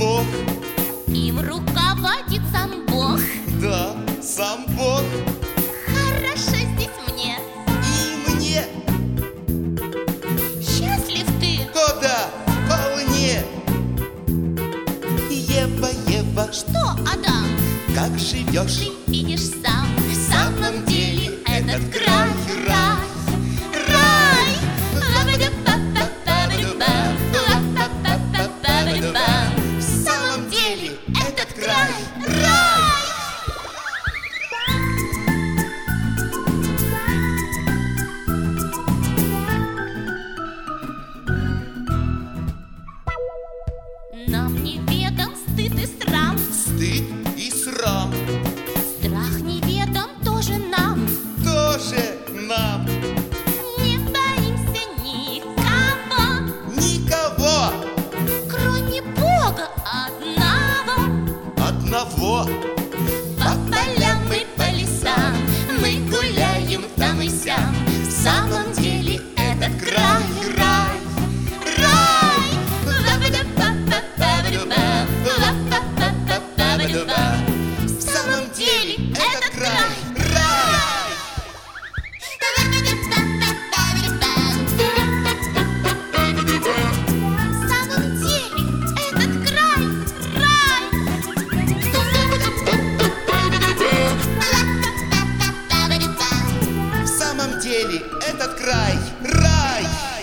Бог. Им руководит сам Бог. Да, сам Бог. Хорошо здесь мне. И мне. Счастлив ты? О да, вполне. Ева, Ева, Что, Адам? как живешь? Ты видишь сам. В самом деле этот край рай. Рай! Ла-ба-да-ба-ба-ба-ба-ба. Ла-ба-ба-ба-ба-ба-ба. В самом деле этот край рай. Нам неведом стыд и срам. Стыд и срам Страх неведом тоже нам. тоже нам. Не боимся никого, Никого кроме Бога одного. одного. По полям и по лесам мы гуляем там и сям. В самом деле этот край рай. Рай! Ла-ба-да-ба-ба-ба-ба-ба. Ла-ба-ба-ба-ба-ба-ба. В самом деле этот край рай. В самом деле этот край рай. В самом деле этот край рай.